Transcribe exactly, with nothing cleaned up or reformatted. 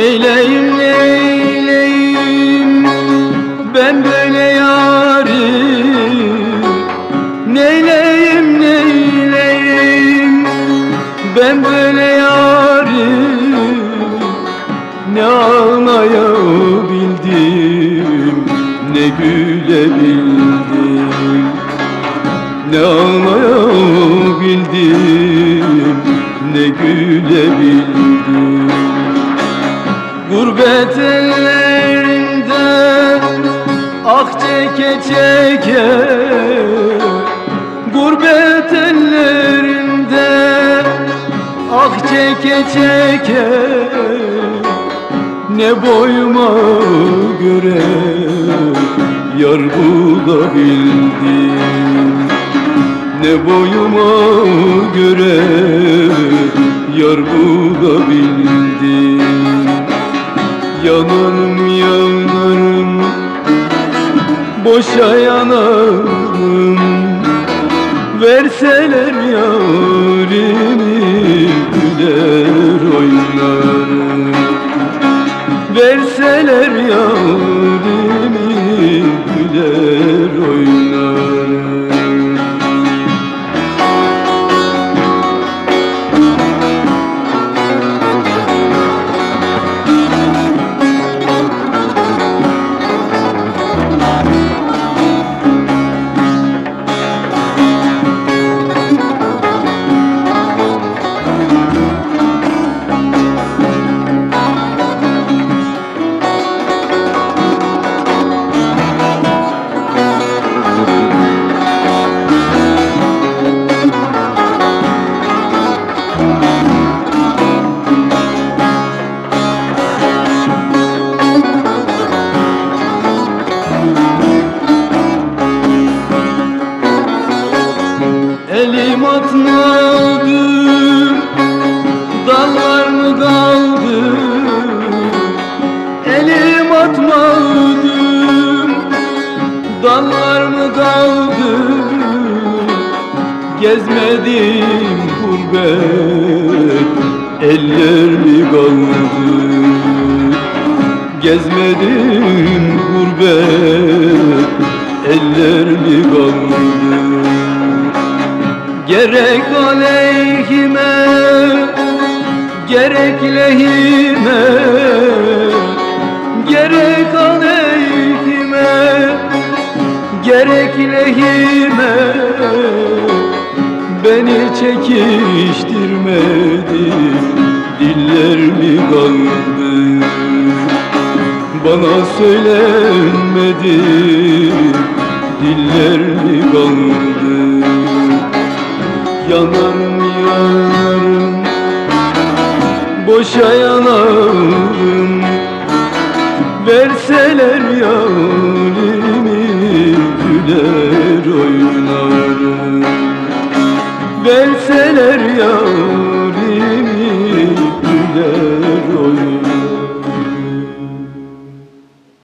Neyleyim neyleyim ben böyle yarim, neyleyim neyleyim ben böyle yarim. Ne ağlayabildim ne gülebildim, ne ağlayabildim ne gülebildim. Gurbet ellerinde ah çeke çeke, gurbet ellerinde ah çeke çeke, ne boyuma göre yar bulabildim, ne boyuma göre yar bulabildim. Yanarım yanarım, boşa yanarım, verseler yarimi güler oynarım, verseler yarimi güler oynarım. Elim atmadı, dallar mı kaldı? Elim atmadı, dallar mı kaldı? Gezmedim gurbet, eller mi kaldı? Gezmedim gurbet, eller mi kaldı? Gerek aleyhime, gerek lehime, gerek aleyhime, gerek lehime, beni çekiştirmedi, diller mi kaldı? Bana söylenmedi, diller mi kaldı? Yanarım yanarım, boşa yanarım, verseler yarimi güler oynarım, verseler